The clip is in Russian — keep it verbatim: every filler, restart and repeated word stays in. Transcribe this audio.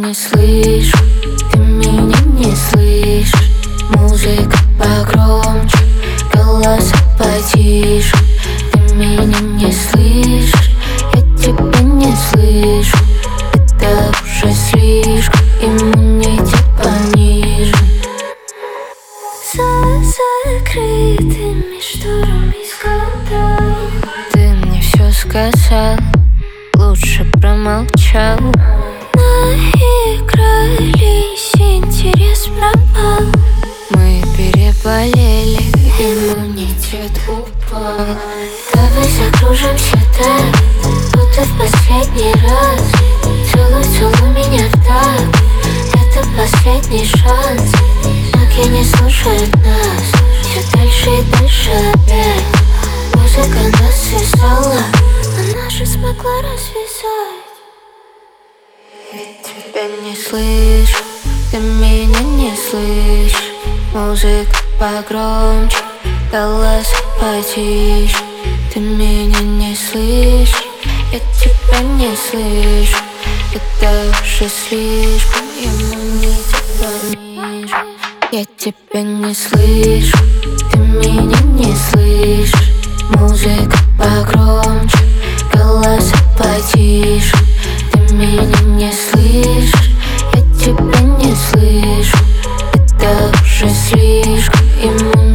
не слышу, ты меня не слышишь. Музыка погромче, голоса потише. Ты меня не слышишь, я тебя не слышу. Это уже слишком, иммунитет понижен. За закрытыми шторами скандал. Ты мне все сказал, лучше промолчал. Наигрались, интерес пропал. Мы переболели, иммунитет упал. Давай закружимся так, будто в последний раз. Целуй, целуй меня так, это последний шанс. Ноги не слушают нас, все дальше и дальше опять. Музыка нас связала, она же смогла развязать. Ведь тебя не слышу, ты меня не слышишь. Музыка погромче, голоса потише. Ты меня не слышишь, я тебя не слышу. Это уже слишком, иммунитет понижен. Я тебя не слышу, ты меня не слышишь. Музыка погромче, голоса потише. Ты меня не слышишь, я тебя не слышу. Это уже слишком, иммунитет.